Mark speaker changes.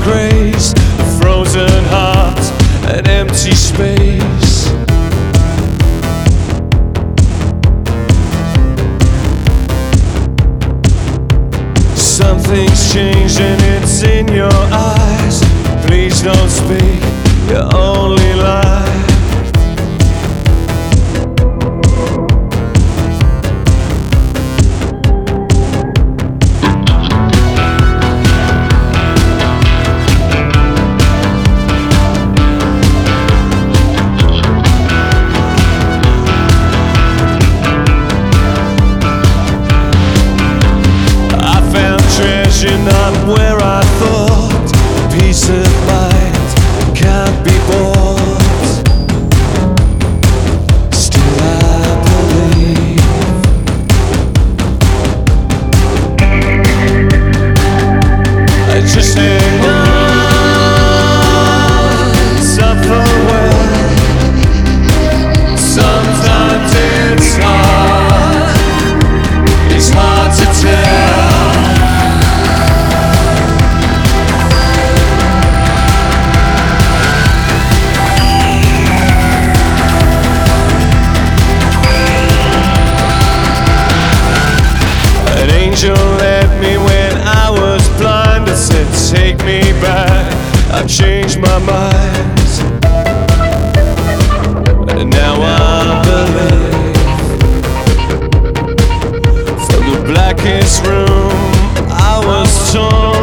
Speaker 1: grace, a frozen heart, an empty space. Something's changed and it's in your eyes. Please don't speak, you only lie. Treasure not where I thought. Peace of mind can't be bought. Still I believe. I just hang on, suffer well. Sometimes it's hard to tell. Angel led me when I was blind. I said, take me back, I've changed my mind. And now I believe. From the blackest room I was torn.